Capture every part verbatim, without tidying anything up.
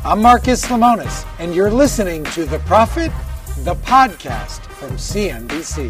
I'm Marcus Lemonis, and you're listening to The Profit, the podcast from C N B C.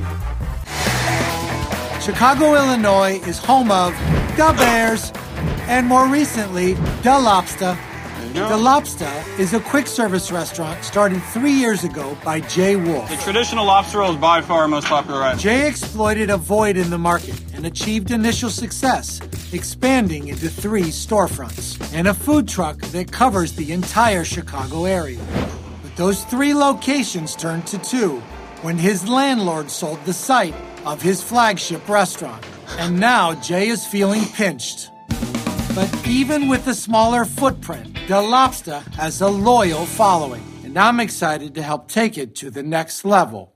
Chicago, Illinois is home of the Bears and more recently, the Lobster. The Lobster is a quick service restaurant started three years ago by Jay Wolf. The traditional lobster roll is by far our most popular item. Jay exploited a void in the market and achieved initial success, expanding into three storefronts and a food truck that covers the entire Chicago area. But those three locations turned to two when his landlord sold the site of his flagship restaurant. And now Jay is feeling pinched. But even with a smaller footprint, The Lobster has a loyal following, and I'm excited to help take it to the next level.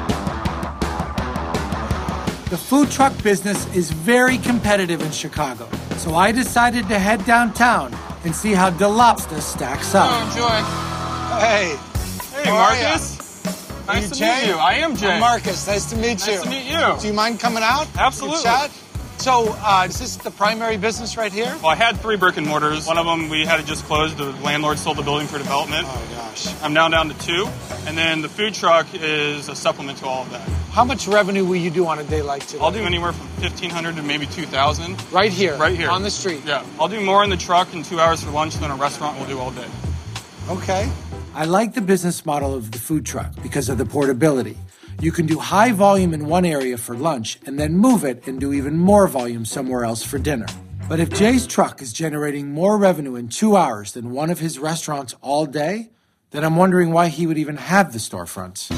The food truck business is very competitive in Chicago, so I decided to head downtown and see how The Lobster stacks up. Oh, Joy. Hey. Hey, Marcus. Are Nice you to Jay? meet you. I am Jay. I'm Marcus. Nice to meet you. Nice to meet you. Do you mind coming out? Absolutely. Good chat? So, uh, is this the primary business right here? Well, I had three brick and mortars. One of them we had it just closed. The landlord sold the building for development. Oh, gosh. I'm now down to two. And then the food truck is a supplement to all of that. How much revenue will you do on a day like today? I'll do anywhere from fifteen hundred to maybe two thousand. Right here? Right here. On the street? Yeah. I'll do more in the truck in two hours for lunch than a restaurant will do all day. Okay. I like the business model of the food truck because of the portability. You can do high volume in one area for lunch and then move it and do even more volume somewhere else for dinner. But if Jay's truck is generating more revenue in two hours than one of his restaurants all day, then I'm wondering why he would even have the storefronts.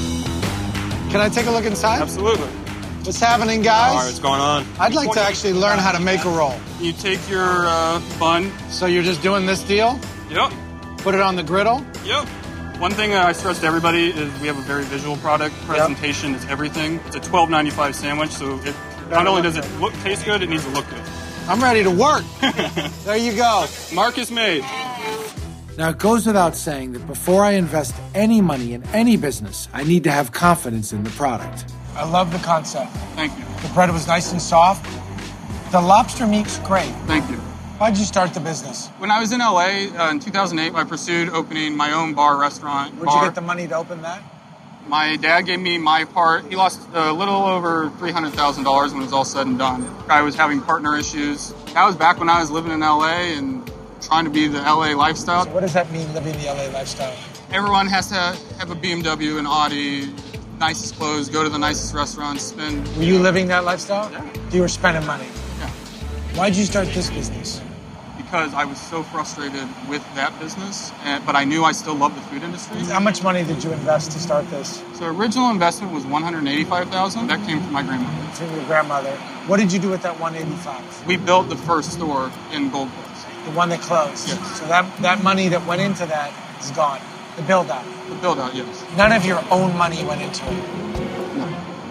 Can I take a look inside? Absolutely. What's happening, guys? All right, what's going on? I'd like to actually learn how to make a roll. You take your uh, bun. So you're just doing this deal? Yep. Put it on the griddle? Yep. One thing that I stress to everybody is we have a very visual product. Presentation is everything. It's a twelve ninety-five sandwich, so it not only does it look taste good, it needs to look good. I'm ready to work. There you go. Marcus made. Now, it goes without saying that before I invest any money in any business, I need to have confidence in the product. I love the concept. Thank you. The bread was nice and soft. The lobster meat's great. Thank you. Why'd you start the business? When I was in L A uh, in two thousand eight, I pursued opening my own bar restaurant. Where'd bar. you get the money to open that? My dad gave me my part. He lost a little over three hundred thousand dollars when it was all said and done. I was having partner issues. That was back when I was living in L A and trying to be the L A lifestyle. So what does that mean, living the L A lifestyle? Everyone has to have a B M W, an Audi, nicest clothes, go to the nicest restaurants, spend... Were you living that lifestyle? Yeah. You were spending money. Yeah. Why'd you start this business? Because I was so frustrated with that business, and, but I knew I still loved the food industry. How much money did you invest to start this? So original investment was one hundred eighty-five thousand dollars. That came from my grandmother. From your grandmother. What did you do with that one hundred eighty-five thousand dollars? We built the first store in Gold Coast. The one that closed? Yes. So that, that money that went into that is gone. The build out. The build out, yes. None of your own money went into it. No.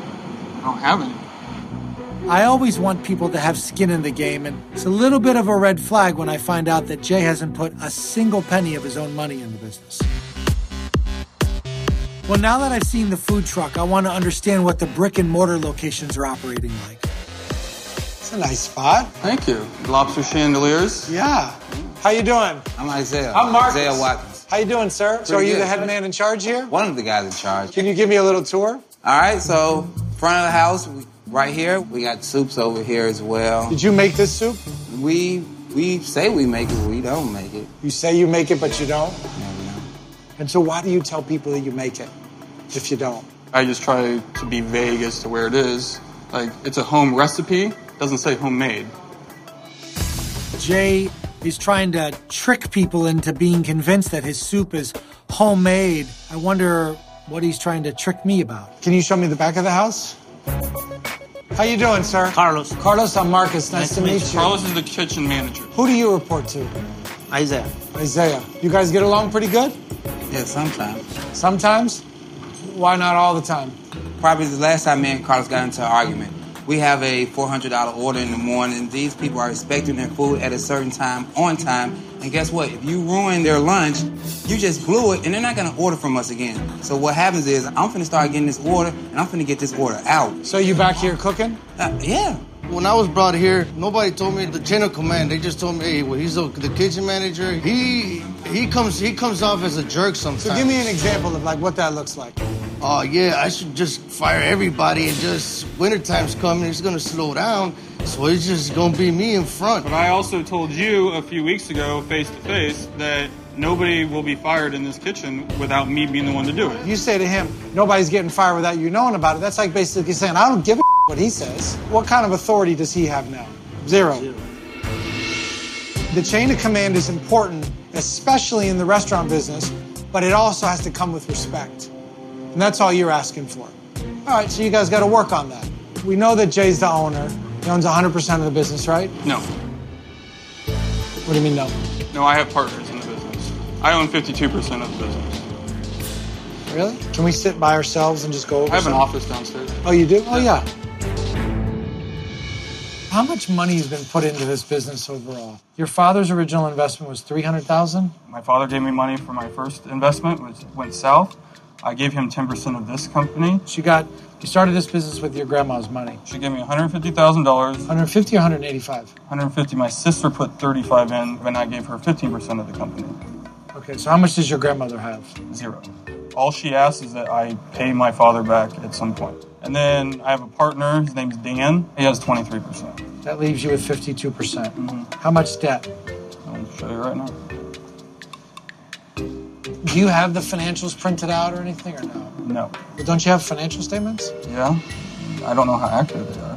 I don't have any. I always want people to have skin in the game, and it's a little bit of a red flag when I find out that Jay hasn't put a single penny of his own money in the business. Well, now that I've seen the food truck, I want to understand what the brick and mortar locations are operating like. It's a nice spot. Thank you. Lobster chandeliers. Yeah. How you doing? I'm Isaiah. I'm Marcus. Isaiah Watkins. How you doing, sir? So are you good. the head man in charge here? One of the guys in charge. Can you give me a little tour? All right, so front of the house, we, right here, we got soups over here as well. Did you make this soup? We we say we make it, we don't make it. You say you make it, but you don't? Never know. And so why do you tell people that you make it if you don't? I just try to be vague as to where it is. Like, it's a home recipe, doesn't say homemade. Jay is trying to trick people into being convinced that his soup is homemade. I wonder what he's trying to trick me about. Can you show me the back of the house? How you doing, sir? Carlos. Carlos, I'm Marcus. Nice, to meet you. Carlos is the kitchen manager. Who do you report to? Isaiah. Isaiah. You guys get along pretty good? Yeah, sometimes. Sometimes? Why not all the time? Probably the last time me and Carlos got into an argument. We have a four hundred dollars order in the morning. These people are expecting their food at a certain time, on time. And guess what? If you ruin their lunch, you just blew it, and they're not going to order from us again. So what happens is I'm finna start getting this order, and I'm finna get this order out. So you back here cooking? Uh, yeah. When I was brought here, nobody told me the chain of command. They just told me, hey, well, he's the, the kitchen manager. He he comes he comes off as a jerk sometimes. So give me an example of like what that looks like. Oh, uh, yeah, I should just fire everybody and just wintertime's coming. It's going to slow down. So it's just going to be me in front. But I also told you a few weeks ago, face to face, that nobody will be fired in this kitchen without me being the one to do it. You say to him, nobody's getting fired without you knowing about it. That's like basically saying, I don't give a what he says. What kind of authority does he have now? Zero. Zero. The chain of command is important, especially in the restaurant business, but it also has to come with respect. And that's all you're asking for. All right, so you guys got to work on that. We know that Jay's the owner. He owns one hundred percent of the business, right? No. What do you mean, no? No, I have partners in the business. I own fifty-two percent of the business. Really? Can we sit by ourselves and just go over I have something? an office downstairs. Oh, you do? Oh, yeah. How much money has been put into this business overall? Your father's original investment was three hundred thousand dollars? My father gave me money for my first investment, which went south. I gave him ten percent of this company. So you got, you started this business with your grandma's money. She gave me one hundred fifty thousand dollars. one hundred fifty or one hundred eighty-five? one hundred fifty. My sister put thirty-five in, and I gave her fifteen percent of the company. Okay, so how much does your grandmother have? Zero. All she asks is that I pay my father back at some point. And then I have a partner, his name's Dan. He has twenty-three percent. That leaves you with fifty-two percent. Mm-hmm. How much debt? I'll show you right now. Do you have the financials printed out or anything, or no? No. Well, don't you have financial statements? Yeah. I don't know how accurate they are.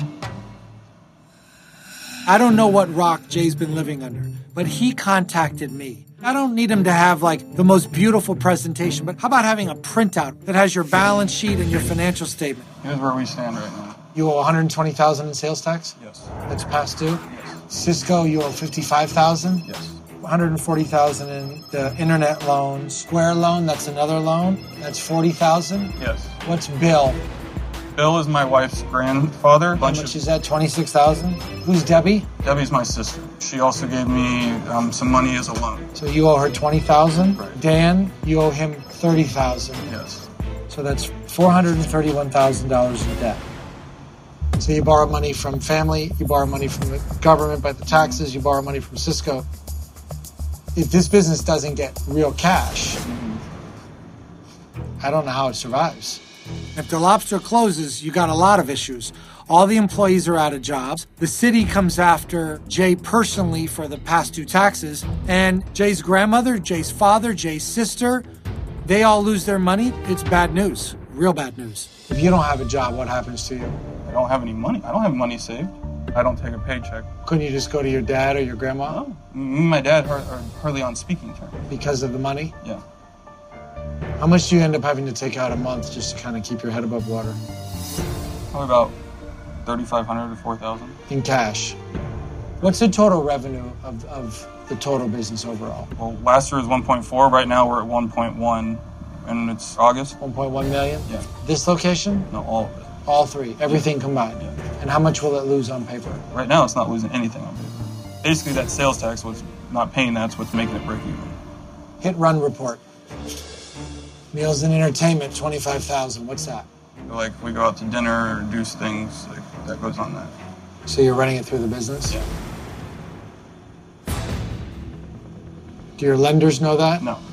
I don't know what rock Jay's been living under, but he contacted me. I don't need him to have, like, the most beautiful presentation, but how about having a printout that has your balance sheet and your financial statement? Here's where we stand right now. You owe one hundred twenty thousand dollars in sales tax? Yes. That's past due? Yes. Cisco, you owe fifty-five thousand dollars? Yes. one hundred forty thousand dollars in the internet loan. Square loan, that's another loan. That's forty thousand dollars? Yes. What's Bill? Bill is my wife's grandfather. How much is that, twenty-six thousand dollars? Who's Debbie? Debbie's my sister. She also gave me um, some money as a loan. So you owe her twenty thousand dollars? Right. Dan, you owe him thirty thousand dollars. Yes. So that's four hundred thirty-one thousand dollars in debt. So you borrow money from family, you borrow money from the government by the taxes, you borrow money from Cisco. If this business doesn't get real cash, I don't know how it survives. If the lobster closes, you got a lot of issues. All the employees are out of jobs. The city comes after Jay personally for the past due taxes. And Jay's grandmother, Jay's father, Jay's sister, they all lose their money. It's bad news. Real bad news. If you don't have a job, what happens to you? I don't have any money. I don't have money saved. I don't take a paycheck. Couldn't you just go to your dad or your grandma? No. Me and my dad are, are hardly on speaking terms. Because of the money? Yeah. How much do you end up having to take out a month just to kind of keep your head above water? Probably about thirty-five hundred to four thousand. In cash. What's the total revenue of, of the total business overall? Well, last year was one point four. Right now we're at one point one, and it's August. one point one million? Yeah. This location? No, all of it. All three, everything Yeah. combined. Yeah. And how much will it lose on paper? Right now it's not losing anything on paper. Basically, that sales tax was not paying. That's what's making it break even. Hit run report. Meals and entertainment, twenty-five thousand. What's that? Like we go out to dinner or do things like that goes on that. So you're running it through the business? Yeah. Do your lenders know that? No.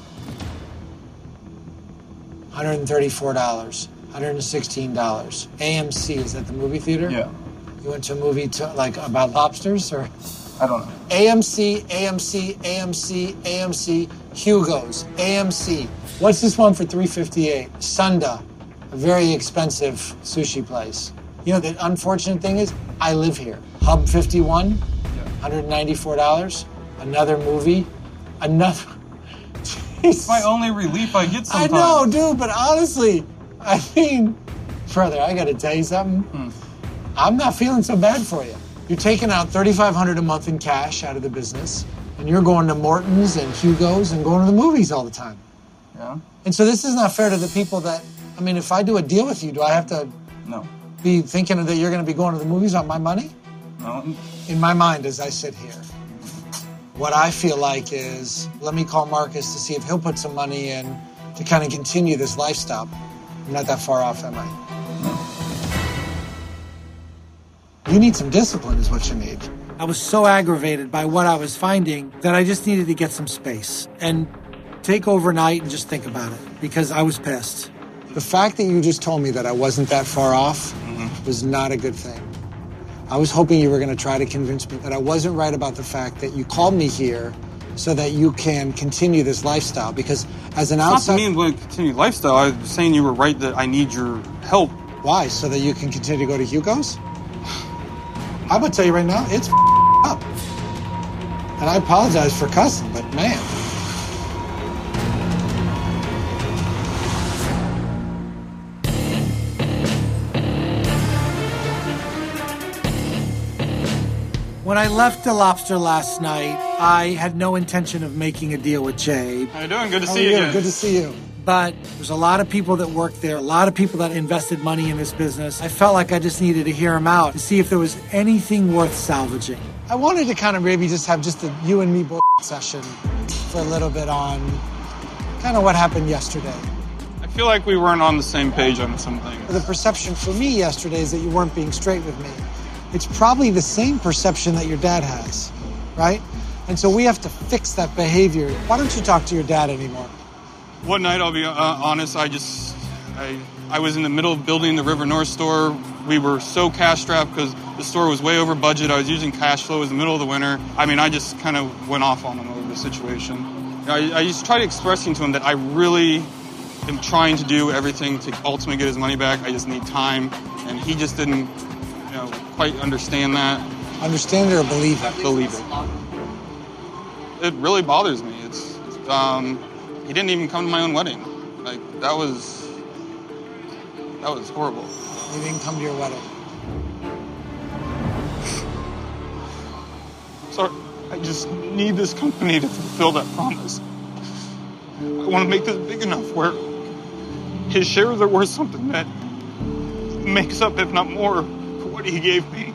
one hundred thirty-four dollars, one hundred sixteen dollars. A M C, is that the movie theater? Yeah. You went to a movie to, like about lobsters or? I don't know. A M C, A M C, A M C, A M C, Hugo's, A M C. What's this one for three fifty-eight? Sunda, a very expensive sushi place. You know, the unfortunate thing is, I live here. Hub fifty-one, Yeah. one hundred ninety-four dollars. Another movie, another. It's my only relief I get I sometimes. know, dude, but honestly, I mean, brother, I gotta tell you something. Hmm. I'm not feeling so bad for you. You're taking out thirty-five hundred dollars a month in cash out of the business, and you're going to Morton's and Hugo's and going to the movies all the time. Yeah? And so this is not fair to the people that, I mean, if I do a deal with you, do I have to No. be thinking that you're going to be going to the movies on my money? No. In my mind, as I sit here, what I feel like is, let me call Marcus to see if he'll put some money in to kind of continue this lifestyle. I'm not that far off, am I? You need some discipline is what you need. I was so aggravated by what I was finding that I just needed to get some space and take overnight and just think about it because I was pissed. The fact that you just told me that I wasn't that far off mm-hmm. was not a good thing. I was hoping you were going to try to convince me that I wasn't right about the fact that you called me here so that you can continue this lifestyle because as an outside... It's not to me to continue lifestyle. I was saying you were right that I need your help. Why? So that you can continue to go to Hugo's? I'm going to tell you right now, it's up. And I apologize for cussing, but man. When I left the Lobster last night, I had no intention of making a deal with Jay. How you doing? Good to How see you again. Good to see you. But there's a lot of people that work there, a lot of people that invested money in this business. I felt like I just needed to hear them out to see if there was anything worth salvaging. I wanted to kind of maybe just have just a you and me bull session for a little bit on kind of what happened yesterday. I feel like we weren't on the same page on some things. The perception for me yesterday is that you weren't being straight with me. It's probably the same perception that your dad has, right? And so we have to fix that behavior. Why don't you talk to your dad anymore? One night, I'll be uh, honest, I just, I, I was in the middle of building the River North store. We were so cash strapped because the store was way over budget. I was using cash flow. It was the middle of the winter. I mean, I just kind of went off on him over the situation. I, I just tried expressing to him that I really am trying to do everything to ultimately get his money back. I just need time. And he just didn't, you know, quite understand that. Understand it or believe it? Believe it. It really bothers me. It's, um... He didn't even come to my own wedding. Like, that was, that was horrible. He didn't come to your wedding. Sorry, I just need this company to fulfill that promise. I want to make this big enough where his shares are worth something that makes up, if not more, for what he gave me.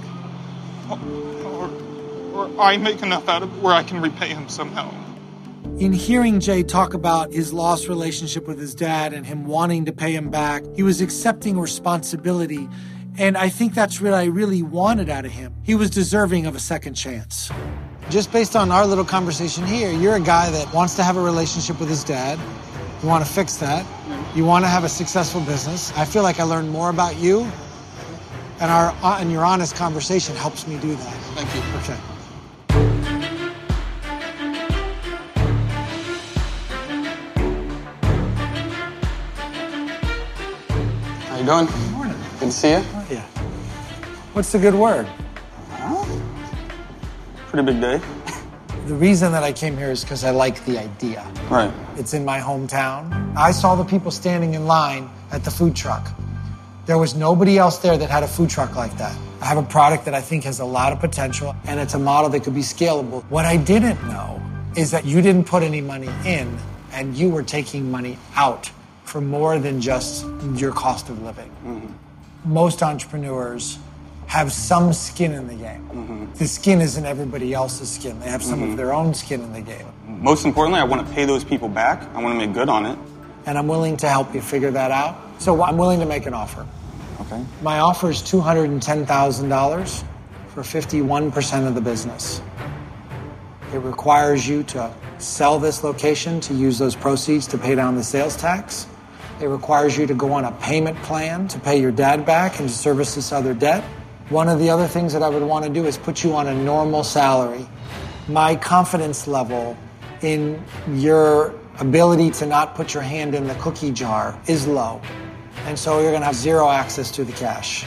Or, or I make enough out of it where I can repay him somehow. In hearing Jay talk about his lost relationship with his dad and him wanting to pay him back, he was accepting responsibility. And I think that's what I really wanted out of him. He was deserving of a second chance. Just based on our little conversation here, you're a guy that wants to have a relationship with his dad. You want to fix that. You want to have a successful business. I feel like I learned more about you. And our and your honest conversation helps me do that. Thank you. Okay. How you doing? Good morning. Good to see you. Oh, yeah. What's the good word? Well, pretty big day. The reason that I came here is because I like the idea. Right. It's in my hometown. I saw the people standing in line at the food truck. There was nobody else there that had a food truck like that. I have a product that I think has a lot of potential, and it's a model that could be scalable. What I didn't know is that you didn't put any money in, and you were taking money out for more than just your cost of living. Mm-hmm. Most entrepreneurs have some skin in the game. Mm-hmm. The skin isn't everybody else's skin. They have some mm-hmm. of their own skin in the game. Most importantly, I want to pay those people back. I want to make good on it. And I'm willing to help you figure that out. So I'm willing to make an offer. Okay. My offer is two hundred ten thousand dollars for fifty-one percent of the business. It requires you to sell this location to use those proceeds to pay down the sales tax. It requires you to go on a payment plan to pay your dad back and to service this other debt. One of the other things that I would want to do is put you on a normal salary. My confidence level in your ability to not put your hand in the cookie jar is low. And so you're going to have zero access to the cash.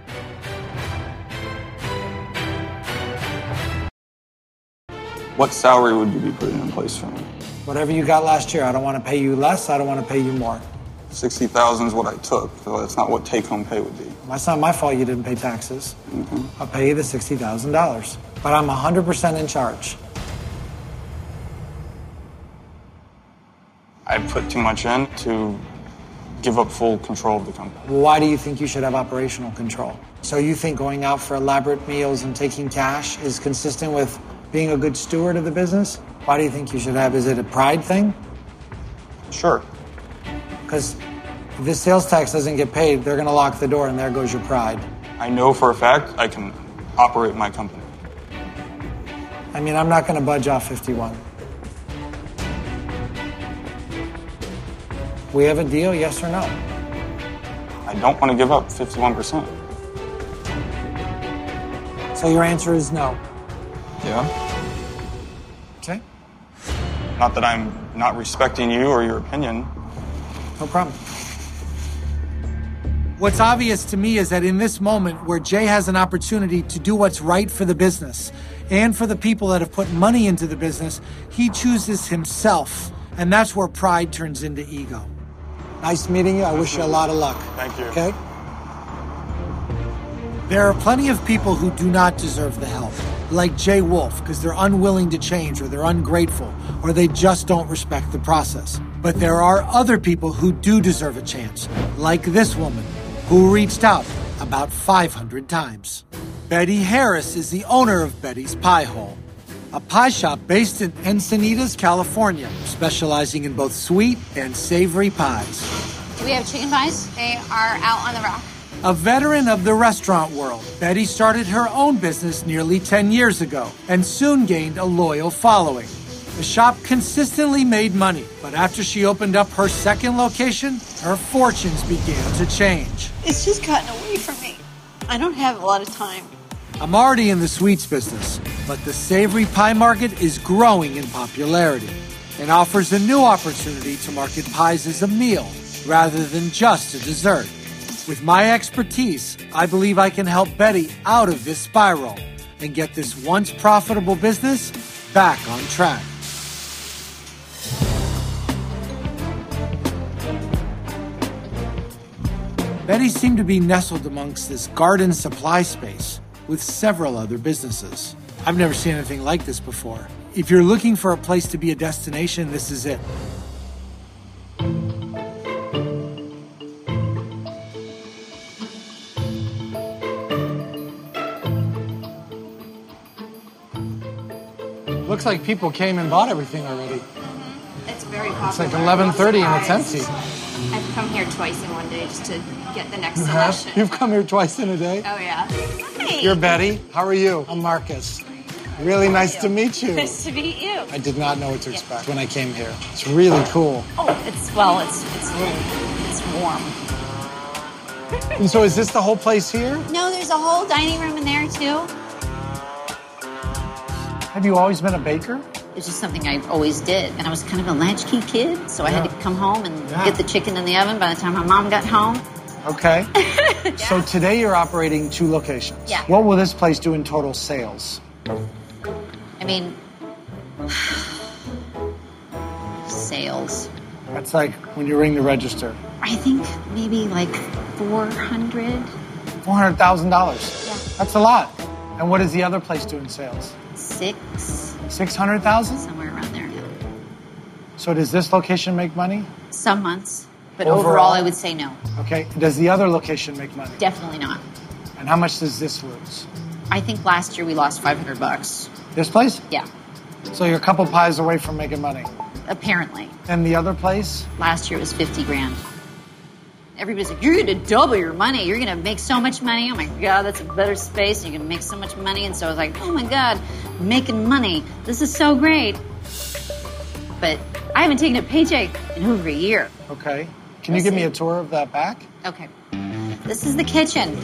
What salary would you be putting in place for me? Whatever you got last year. I don't want to pay you less. I don't want to pay you more. sixty thousand dollars is what I took. So that's not what take-home pay would be. That's not my fault you didn't pay taxes. Mm-hmm. I'll pay you the sixty thousand dollars. But I'm one hundred percent in charge. I put too much in to give up full control of the company. Why do you think you should have operational control? So you think going out for elaborate meals and taking cash is consistent with being a good steward of the business? Why do you think you should have? Is it a pride thing? Sure. Because if this sales tax doesn't get paid, they're going to lock the door and there goes your pride. I know for a fact I can operate my company. I mean, I'm not going to budge off fifty-one. We have a deal, yes or no? I don't want to give up fifty-one percent. So your answer is no. Yeah. Okay. Not that I'm not respecting you or your opinion. No problem. What's obvious to me is that in this moment where Jay has an opportunity to do what's right for the business and for the people that have put money into the business, he chooses himself. And that's where pride turns into ego. Nice meeting you. I wish you a lot of luck. Thank you. Okay? There are plenty of people who do not deserve the help, like Jay Wolf, because they're unwilling to change or they're ungrateful or they just don't respect the process. But there are other people who do deserve a chance, like this woman, who reached out about five hundred times. Betty Harris is the owner of Betty's Pie Hole, a pie shop based in Encinitas, California, specializing in both sweet and savory pies. Do we have chicken pies? They are out on the rack. A veteran of the restaurant world, Betty started her own business nearly ten years ago and soon gained a loyal following. The shop consistently made money, but after she opened up her second location, her fortunes began to change. It's just gotten away from me. I don't have a lot of time. I'm already in the sweets business, but the savory pie market is growing in popularity and offers a new opportunity to market pies as a meal rather than just a dessert. With my expertise, I believe I can help Betty out of this spiral and get this once profitable business back on track. Betty seemed to be nestled amongst this garden supply space with several other businesses. I've never seen anything like this before. If you're looking for a place to be a destination, this is it. Looks like people came and bought everything already. Mm-hmm. It's very popular. It's like eleven thirty and it's empty. I've come here twice in one day just to get the next You selection. have? You've come here twice in a day? Oh, yeah. Hi. You're Betty. How are you? I'm Marcus. Really nice to meet you. Nice to meet you. I did not know what to expect when I came here. It's really cool. Oh, it's, well, it's, it's really, it's warm. And so is this the whole place here? No, there's a whole dining room in there, too. Have you always been a baker? It's just something I always did. And I was kind of a latchkey kid, so I Yeah. had to come home and Yeah. get the chicken in the oven by the time my mom got home. Okay. So today you're operating two locations. Yeah. What will this place do in total sales? I mean, sales. That's like when you ring the register. I think maybe like four hundred. four hundred thousand dollars. Yeah. That's a lot. And what does the other place do in sales? Six, six hundred thousand dollars? somewhere around there. So does this location make money? Some months. But Overall? overall, I would say no. Okay. Does the other location make money? Definitely not. And how much does this lose? I think last year we lost five hundred bucks. This place? Yeah, So you're a couple pies away from making money. apparently. And the other place? Last year it was fifty grand. Everybody's like, you're going to double your money. You're going to make so much money. Oh, my God, that's a better space. You're going to make so much money. And so I was like, oh, my God, I'm making money. This is so great. But I haven't taken a paycheck in over a year. Okay. Can you Let's give me see. a tour of that back? Okay. This is the kitchen.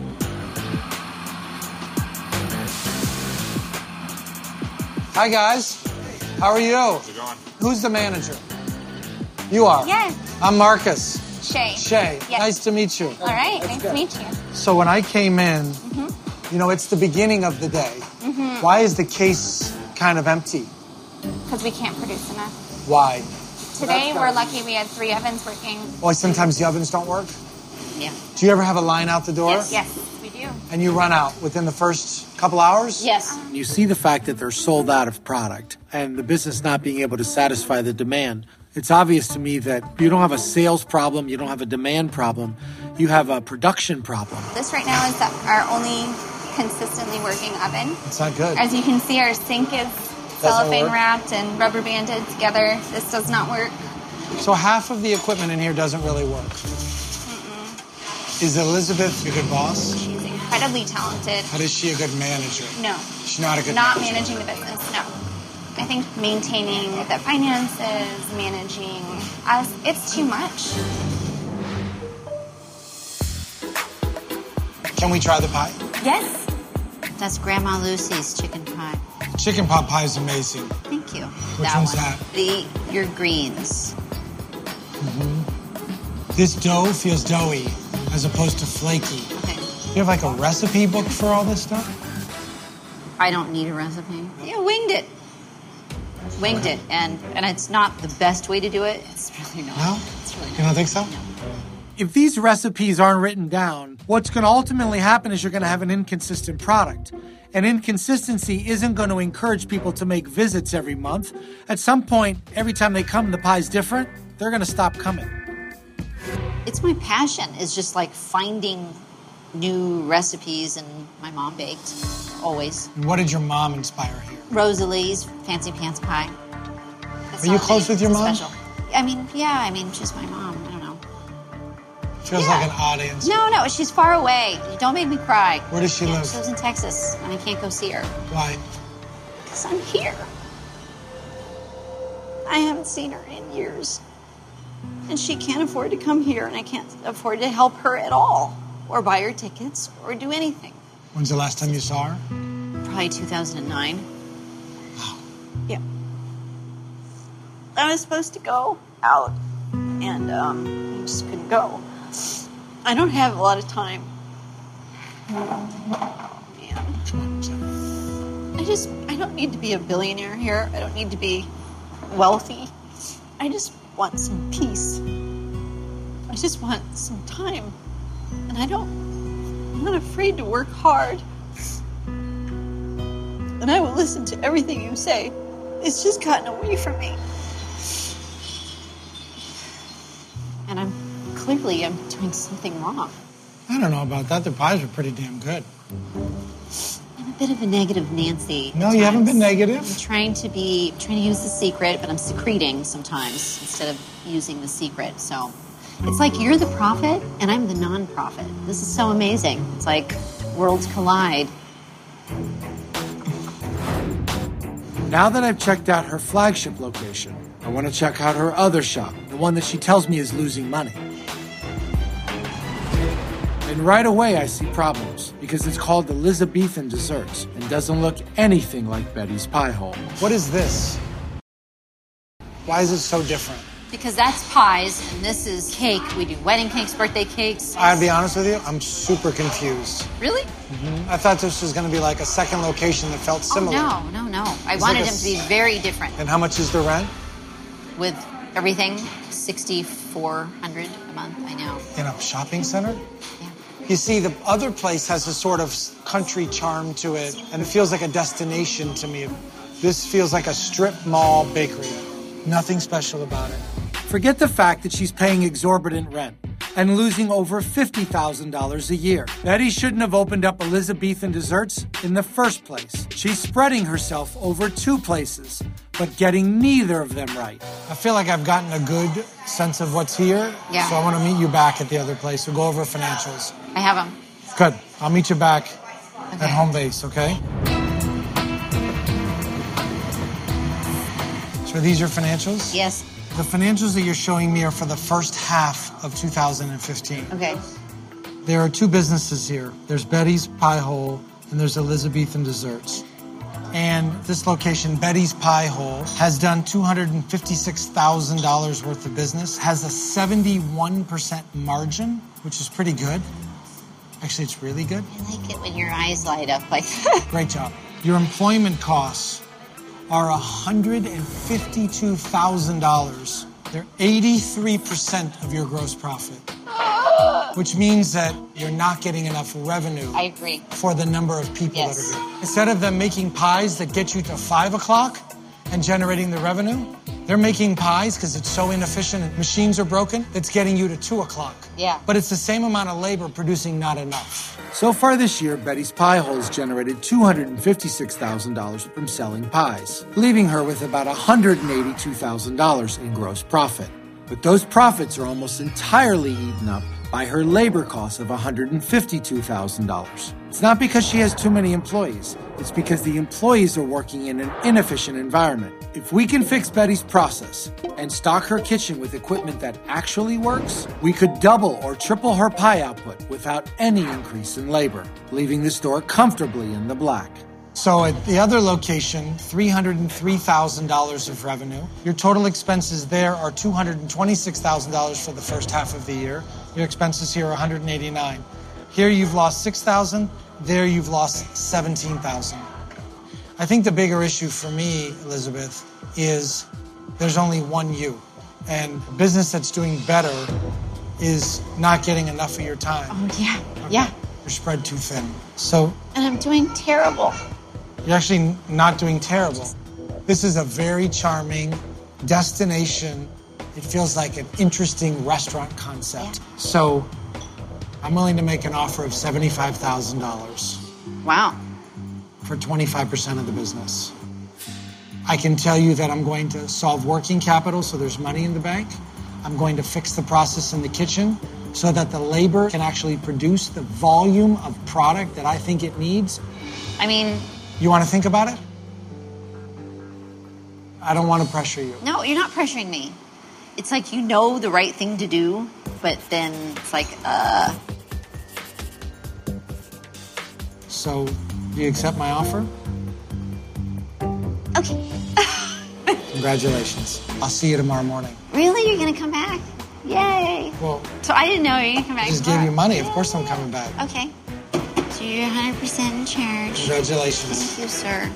Hi, guys. How are you? How's it going? Who's the manager? You are? Yes. I'm Marcus. Shay. Shay. Yes. Nice to meet you. All right. Nice to meet you. So when I came in, Mm-hmm. you know, it's the beginning of the day. Why is the case kind of empty? Because we can't produce enough. Why? Today, we're lucky we had three ovens working. Well, sometimes the ovens don't work. Yeah. Do you ever have a line out the door? Yes, yes, we do. And you run out within the first couple hours? Yes. You see the fact that they're sold out of product and the business not being able to satisfy the demand. It's obvious to me that you don't have a sales problem, you don't have a demand problem, you have a production problem. This right now is the, our only consistently working oven. It's not good. As you can see, our sink is cellophane work. wrapped and rubber banded together. This does not work. So half of the equipment in here doesn't really work. Is Elizabeth a good boss? She's incredibly talented. But is she a good manager? No. She's not a good Not manager. managing the business, no. I think maintaining the finances, managing us, it's too much. Can we try the pie? Yes. That's Grandma Lucy's chicken pie. Chicken pot pie is amazing. Thank you. Which that one's one. that? The your greens. This dough feels doughy as opposed to flaky. Okay. You have like a recipe book for all this stuff? I don't need a recipe. Yeah, winged it. Winged it, and and it's not the best way to do it. It's really not. No? It's really not. You don't think so? No. If these recipes aren't written down, what's going to ultimately happen is you're going to have an inconsistent product. And inconsistency isn't going to encourage people to make visits every month. At some point, every time they come, the pie's different, they're going to stop coming. It's my passion, is just like finding new recipes, and my mom baked, always. And what did your mom inspire here? Rosalie's Fancy Pants Pie. That's Are you all close they- with your it's mom? Special. I mean, yeah, I mean, she's my mom. I don't know. Feels Yeah. like an odd answer. No, no, she's far away. Don't make me cry. Where does she Yeah, live? She lives in Texas, and I can't go see her. Why? Because I'm here. I haven't seen her in years. And she can't afford to come here, and I can't afford to help her at all, or buy her tickets, or do anything. When's the last time you saw her? Probably two thousand nine. Yeah. I was supposed to go out, and um, I just couldn't go. I don't have a lot of time. Man. I just, I don't need to be a billionaire here. I don't need to be wealthy. I just want some peace. I just want some time. And I don't, I'm not afraid to work hard. And I will listen to everything you say. It's just gotten away from me. And I'm, clearly I'm doing something wrong. I don't know about that. The pies were pretty damn good. I'm a bit of a negative Nancy. No, at you haven't times. been negative. I'm trying to be, trying to use the secret, but I'm secreting sometimes instead of using the secret. So it's like you're the prophet and I'm the non-prophet. This is so amazing. It's like worlds collide. Now that I've checked out her flagship location, I want to check out her other shop, the one that she tells me is losing money. And right away I see problems, because it's called Elizabethan Desserts and doesn't look anything like Betty's Pie Hole. What is this? Why is it so different? Because that's pies and this is cake. We do wedding cakes, birthday cakes. I'll be honest with you, I'm super confused. Really? I thought this was going to be like a second location that felt similar. Oh, no, no, no. I It's wanted like a them to be very different. And how much is the rent? With everything, sixty-four hundred dollars a month, I know. In a shopping center? Yeah. You see, the other place has a sort of country charm to it, and it feels like a destination to me. This feels like a strip mall bakery. Nothing special about it. Forget the fact that she's paying exorbitant rent and losing over fifty thousand dollars a year. Betty shouldn't have opened up Elizabethan Desserts in the first place. She's spreading herself over two places, but getting neither of them right. I feel like I've gotten a good sense of what's here, Yeah. so I want to meet you back at the other place. We'll go over financials. I have them. Good. I'll meet you back Okay. at home base, okay? So are these your financials? Yes. The financials that you're showing me are for the first half of two thousand fifteen. Okay. There are two businesses here. There's Betty's Pie Hole and there's Elizabethan Desserts. And this location, Betty's Pie Hole, has done two hundred fifty-six thousand dollars worth of business, has a seventy-one percent margin, which is pretty good. Actually, it's really good. I like it when your eyes light up like that. Great job. Your employment costs are one hundred fifty-two thousand dollars. They're eighty-three percent of your gross profit, which means that you're not getting enough revenue I agree. for the number of people Yes. that are here. Instead of them making pies that get you to five o'clock and generating the revenue, they're making pies because it's so inefficient and machines are broken, it's getting you to two o'clock. Yeah. But it's the same amount of labor producing not enough. So far this year, Betty's Pie Hole's generated two hundred fifty-six thousand dollars from selling pies, leaving her with about one hundred eighty-two thousand dollars in gross profit. But those profits are almost entirely eaten up by her labor costs of one hundred fifty-two thousand dollars. It's not because she has too many employees. It's because the employees are working in an inefficient environment. If we can fix Betty's process and stock her kitchen with equipment that actually works, we could double or triple her pie output without any increase in labor, leaving the store comfortably in the black. So at the other location, three hundred three thousand dollars of revenue. Your total expenses there are two hundred twenty-six thousand dollars for the first half of the year. Your expenses here are one hundred eighty-nine thousand dollars. Here you've lost six thousand dollars. There you've lost seventeen thousand dollars. I think the bigger issue for me, Elizabeth, is there's only one you. And a business that's doing better is not getting enough of your time. Oh, yeah, Okay. yeah. You're spread too thin. So And I'm doing terrible. you're actually not doing terrible. This is a very charming destination. It feels like an interesting restaurant concept. So I'm willing to make an offer of seventy-five thousand dollars Wow. for twenty-five percent of the business. I can tell you that I'm going to solve working capital so there's money in the bank. I'm going to fix the process in the kitchen so that the labor can actually produce the volume of product that I think it needs. I mean, You want to think about it? I don't want to pressure you. no, you're not pressuring me. It's like you know the right thing to do, but then it's like, uh, So, do you accept my offer? Okay. Congratulations. I'll see you tomorrow morning. Really? You're going to come back? Yay. Well, So I didn't know you were going to come back. I just gave you money. Of course I'm coming back. Okay. So you're one hundred percent in charge. Congratulations. Thank you, sir.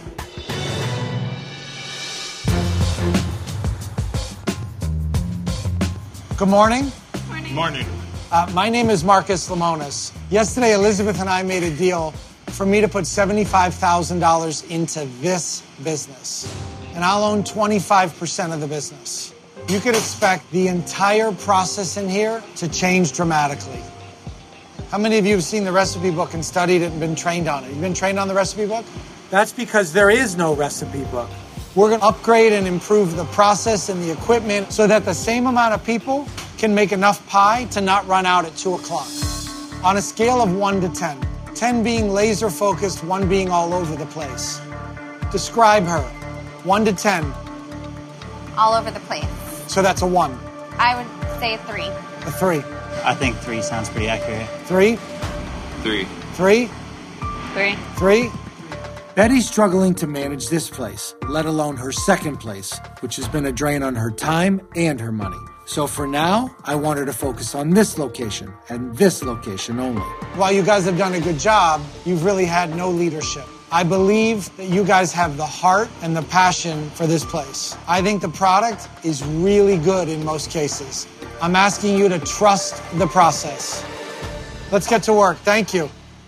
Good morning. Morning. Uh, my name is Marcus Lemonis. Yesterday, Elizabeth and I made a deal for me to put seventy-five thousand dollars into this business. And I'll own twenty-five percent of the business. You could expect the entire process in here to change dramatically. How many of you have seen the recipe book and studied it and been trained on it? You've been trained on the recipe book? That's because there is no recipe book. We're going to upgrade and improve the process and the equipment so that the same amount of people can make enough pie to not run out at two o'clock. On a scale of one to ten, ten being laser focused, one being all over the place. Describe her. one to ten. All over the place. So that's a one. I would say three. A three. I think three sounds pretty accurate. Three. Three. Three. three. Three. Betty's struggling to manage this place, let alone her second place, which has been a drain on her time and her money. So for now, I want her to focus on this location and this location only. While you guys have done a good job, you've really had no leadership. I believe that you guys have the heart and the passion for this place. I think the product is really good in most cases. I'm asking you to trust the process. Let's get to work. Thank you.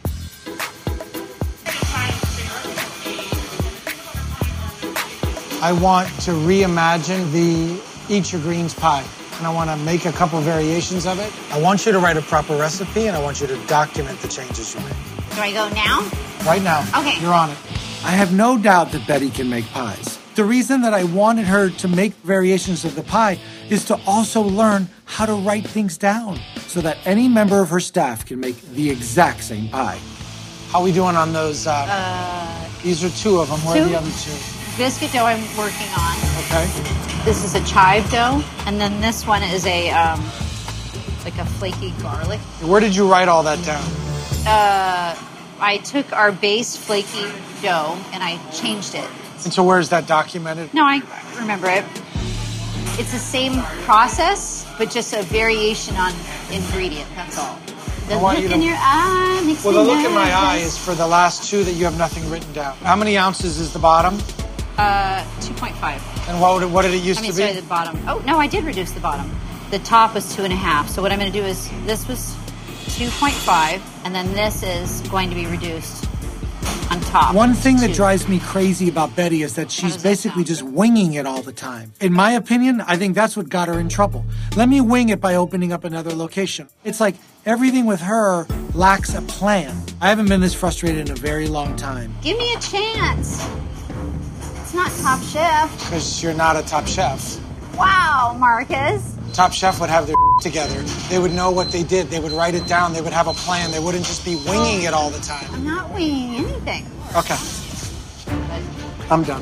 I want to reimagine the Eat Your Greens pie. And I want to make a couple variations of it. I want you to write a proper recipe, and I want you to document the changes you make. Do I go now? Right now. Okay. You're on it. I have no doubt that Betty can make pies. The reason that I wanted her to make variations of the pie is to also learn how to write things down so that any member of her staff can make the exact same pie. How are we doing on those? Uh, Uh, these are two of them. Where are two? the other two? Biscuit dough I'm working on. Okay. This is a chive dough, and then this one is a um, like a flaky garlic. Where did you write all that down? Uh, I took our base flaky dough and I changed it. And so where's that documented? No, I remember it. It's the same process, but just a variation on ingredient. That's all. The I want look you to- in your eye makes Well, me the look in my nervous. eye is for the last two that you have nothing written down. How many ounces is the bottom? Uh, two point five. And what, what did it used I mean, to be? sorry, the bottom. Oh, no, I did reduce the bottom. The top was two and a half. So what I'm going to do is this was two point five, and then this is going to be reduced on top. One thing that Two. drives me crazy about Betty is that she's does that basically sound? just winging it all the time. In my opinion, I think that's what got her in trouble. Let me wing it by opening up another location. It's like everything with her lacks a plan. I haven't been this frustrated in a very long time. Give me a chance. It's not Top Chef. Because you're not a top chef. Wow, Marcus. Top Chef would have their together. They would know what they did. They would write it down. They would have a plan. They wouldn't just be winging it all the time. I'm not winging anything. Okay. I'm done.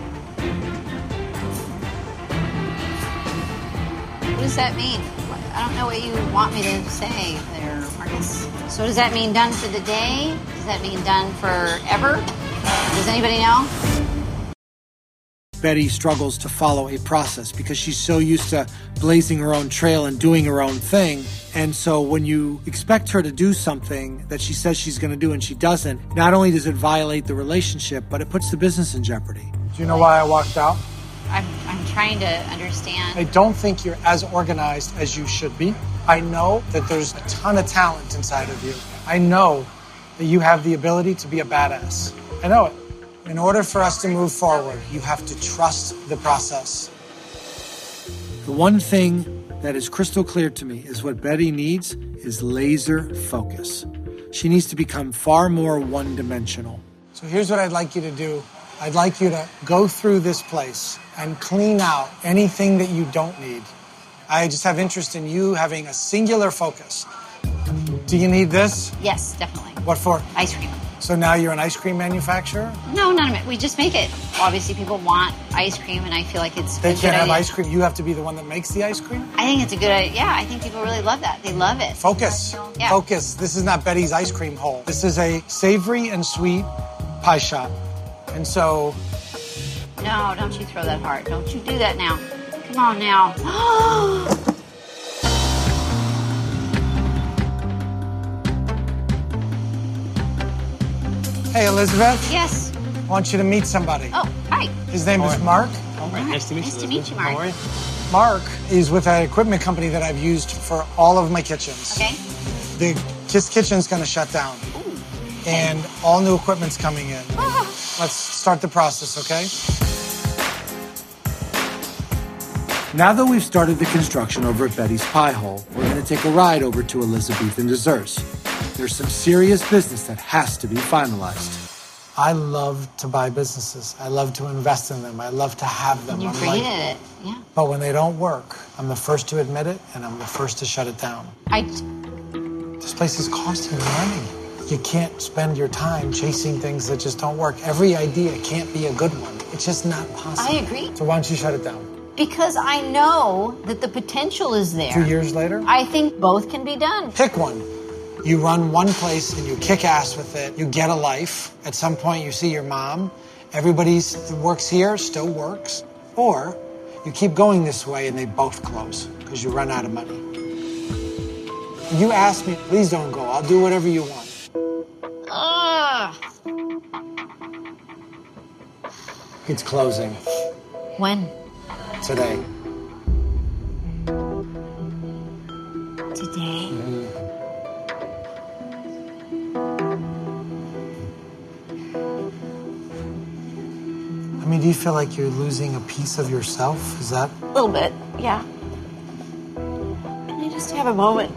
What does that mean? I don't know what you want me to say there, Marcus. So does that mean done for the day? Does that mean done forever? Does anybody know? Betty struggles to follow a process because she's so used to blazing her own trail and doing her own thing. And so when you expect her to do something that she says she's going to do and she doesn't, not only does it violate the relationship, but it puts the business in jeopardy. Do you know why I walked out? I'm, I'm trying to understand. I don't think you're as organized as you should be. I know that there's a ton of talent inside of you. I know that you have the ability to be a badass. I know it. In order for us to move forward, you have to trust the process. The one thing that is crystal clear to me is what Betty needs is laser focus. She needs to become far more one-dimensional. So here's what I'd like you to do. I'd like you to go through this place and clean out anything that you don't need. I just have interest in you having a singular focus. Do you need this? Yes, definitely. What for? Ice cream. So now you're an ice cream manufacturer? No, none of it. We just make it. Obviously, people want ice cream, and I feel like it's They a good can't have idea. ice cream. You have to be the one that makes the ice cream? I think it's a good idea. Yeah, I think people really love that. They love it. Focus. Yeah. Focus. This is not Betty's ice cream hole. This is a savory and sweet pie shop. And so... No, don't you throw that hard. Don't you do that now. Come on now. Hey, Elizabeth. Yes. I want you to meet somebody. Oh, hi. His name is Mark. All right, nice to meet you. Nice to meet you, Mark. How are you? Mark is with an equipment company that I've used for all of my kitchens. Okay. The Kiss Kitchen's going to shut down. Ooh. And all new equipment's coming in. Ah. Let's start the process, okay? Now that we've started the construction over at Betty's Pie Hole, we're going to take a ride over to Elizabethan Desserts. There's some serious business that has to be finalized. I love to buy businesses. I love to invest in them. I love to have them. You I'm created like- it. Yeah. But when they don't work, I'm the first to admit it, and I'm the first to shut it down. I. This place is costing you money. You can't spend your time chasing things that just don't work. Every idea can't be a good one. It's just not possible. I agree. So why don't you shut it down? Because I know that the potential is there. Two years later? I think both can be done. Pick one. You run one place and you kick ass with it. You get a life. At some point you see your mom. Everybody that works here still works. Or you keep going this way and they both close because you run out of money. You ask me, please don't go. I'll do whatever you want. Ugh. It's closing When? today. Today. I mean, do you feel like you're losing a piece of yourself? Is that? A little bit, yeah. Can I just have a moment?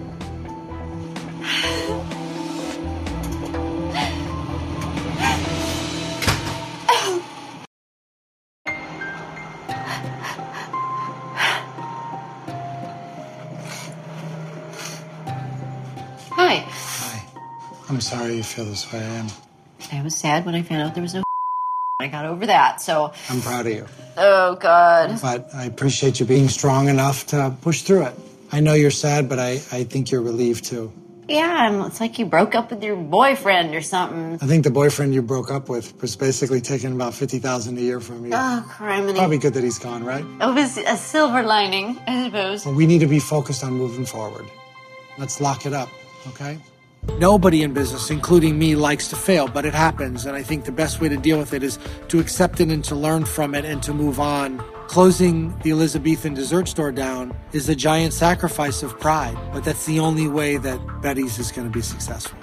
Hi. Hi. I'm sorry you feel this way. I am. I was sad when I found out there was no. I got over that, so. I'm proud of you. Oh, God. But I appreciate you being strong enough to push through it. I know you're sad, but I, I think you're relieved too. Yeah, and it's like you broke up with your boyfriend or something. I think the boyfriend you broke up with was basically taking about fifty thousand dollars a year from you. Oh, criminy. Probably good that he's gone, right? It was a silver lining, I suppose. But we need to be focused on moving forward. Let's lock it up, okay? Nobody in business, including me, likes to fail, but it happens, and I think the best way to deal with it is to accept it and to learn from it and to move on. Closing the Elizabethan dessert store down is a giant sacrifice of pride, but that's the only way that Betty's is going to be successful.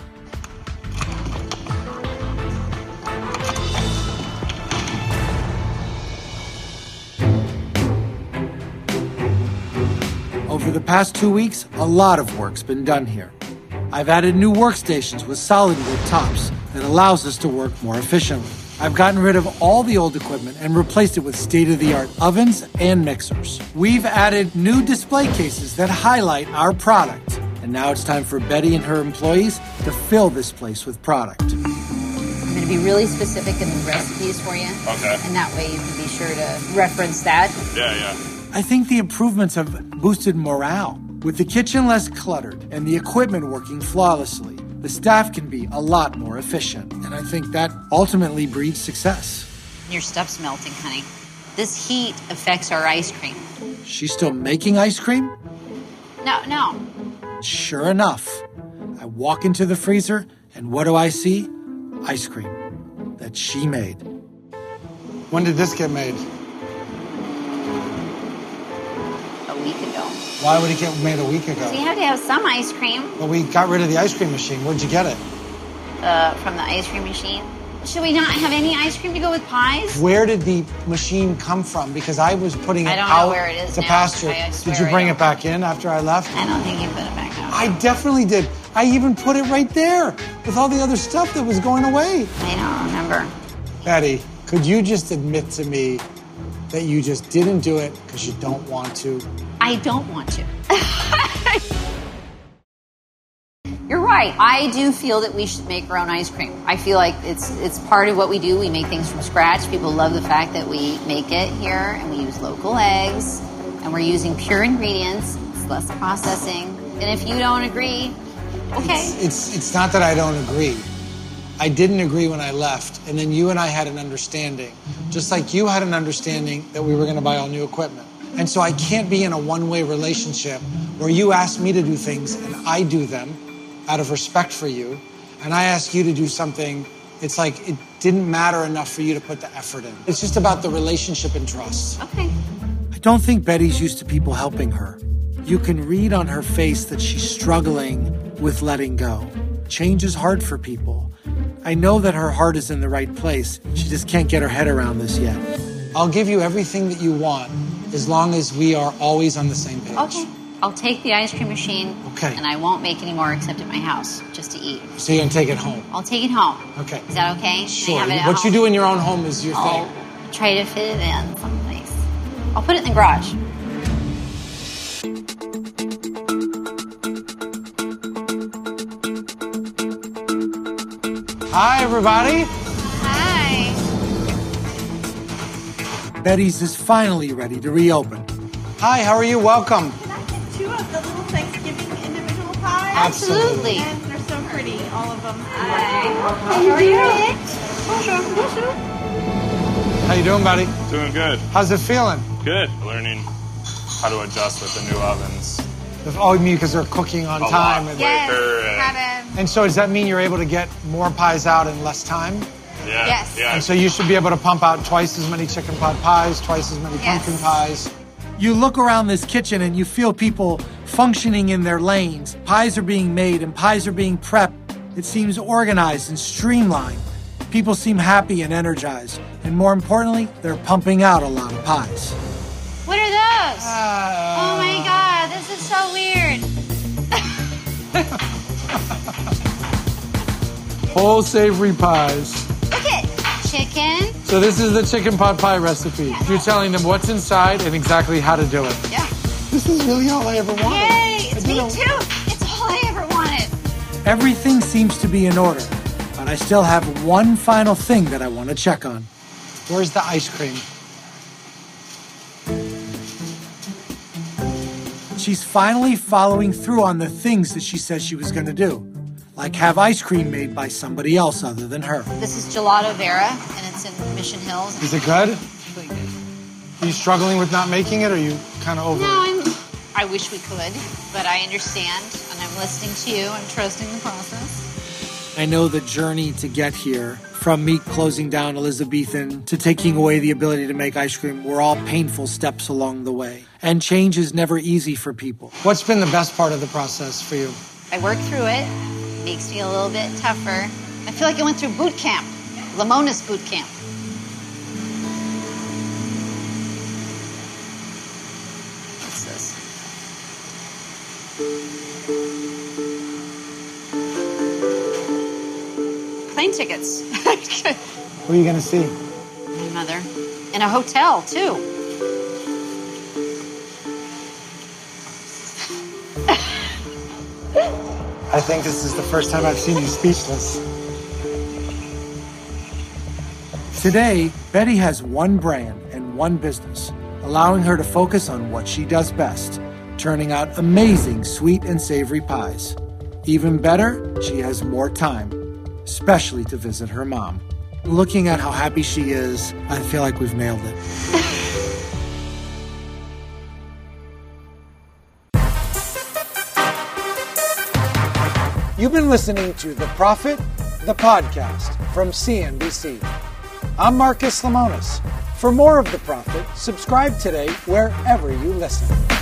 Over the past two weeks, a lot of work's been done here. I've added new workstations with solid wood tops that allows us to work more efficiently. I've gotten rid of all the old equipment and replaced it with state-of-the-art ovens and mixers. We've added new display cases that highlight our product. And now it's time for Betty and her employees to fill this place with product. I'm going to be really specific in the recipes for you. Okay. And that way you can be sure to reference that. Yeah, yeah. I think the improvements have boosted morale. With the kitchen less cluttered and the equipment working flawlessly, the staff can be a lot more efficient. And I think that ultimately breeds success. Your stuff's melting, honey. This heat affects our ice cream. She's still making ice cream? No, no. Sure enough, I walk into the freezer, and what do I see? Ice cream that she made. When did this get made? A week ago. Why would it get made a week ago? So you had to have some ice cream. Well, we got rid of the ice cream machine. Where'd you get it? Uh, from the ice cream machine. Should we not have any ice cream to go with pies? Where did the machine come from? Because I was putting it I don't know out where it is to now. pasture. I- I swear Did you I bring don't. it back in after I left? I don't think you put it back out. I definitely did. I even put it right there with all the other stuff that was going away. I don't remember. Betty, could you just admit to me that you just didn't do it because you don't want to? I don't want to. You're right. I do feel that we should make our own ice cream. I feel like it's it's part of what we do. We make things from scratch. People love the fact that we make it here and we use local eggs and we're using pure ingredients. It's less processing. And if you don't agree, okay. It's, it's, it's not that I don't agree. I didn't agree when I left, and then you and I had an understanding, just like you had an understanding that we were going to buy all new equipment. And so I can't be in a one-way relationship where you ask me to do things and I do them out of respect for you, and I ask you to do something. It's like it didn't matter enough for you to put the effort in. It's just about the relationship and trust. Okay. I don't think Betty's used to people helping her. You can read on her face that she's struggling with letting go. Change is hard for people. I know that her heart is in the right place. She just can't get her head around this yet. I'll give you everything that you want as long as we are always on the same page. Okay. I'll take the ice cream machine. Okay. And I won't make any more except at my house, just to eat. So you're going to take it home? I'll take it home. Okay. Is that okay? Can I Sure. have it at What you home? do in your own home is your I'll thing. try to fit it in someplace. I'll put it in the garage. Hi, everybody. Hi. Betty's is finally ready to reopen. Hi, how are you? Welcome. Can I get two of the little Thanksgiving individual pies? Absolutely. And they're so pretty, all of them. Hi. How are you? How you doing, buddy? Doing good. How's it feeling? Good. Learning how to adjust with the new ovens. Oh, you mean because they're cooking on A time? lot. And, Yes. Quicker and- How to... and so does that mean you're able to get more pies out in less time? Yeah. Yes. Yeah. And so you should be able to pump out twice as many chicken pot pies, twice as many Yes. pumpkin pies. You look around this kitchen and you feel people functioning in their lanes. Pies are being made and pies are being prepped. It seems organized and streamlined. People seem happy and energized. And more importantly, they're pumping out a lot of pies. What are those? Uh, Oh my god, this is so weird. Whole savory pies. Look at chicken. So this is the chicken pot pie recipe. You're telling them what's inside and exactly how to do it. Yeah. This is really all I ever wanted. Yay, it's I me don't- too. It's all I ever wanted. Everything seems to be in order, but I still have one final thing that I want to check on. Where's the ice cream? She's finally following through on the things that she says she was going to do, like have ice cream made by somebody else other than her. This is Gelato Vera, and it's in Mission Hills. Is it good? It's really good. Are you struggling with not making it, or are you kind of over No, it? I'm, I wish we could, but I understand, and I'm listening to you. I'm trusting the process. I know the journey to get here, from me closing down Elizabethan to taking away the ability to make ice cream, were all painful steps along the way. And change is never easy for people. What's been the best part of the process for you? I work through it. Makes me a little bit tougher. I feel like I went through boot camp, Lamona's boot camp. What's this? Plane tickets. Who are you going to see? My mother. In a hotel, too. I think this is the first time I've seen you speechless. Today, Betty has one brand and one business, allowing her to focus on what she does best, turning out amazing sweet and savory pies. Even better, she has more time, especially to visit her mom. Looking at how happy she is, I feel like we've nailed it. You've been listening to The Profit, the podcast from C N B C. I'm Marcus Lemonis. For more of The Profit, subscribe today wherever you listen.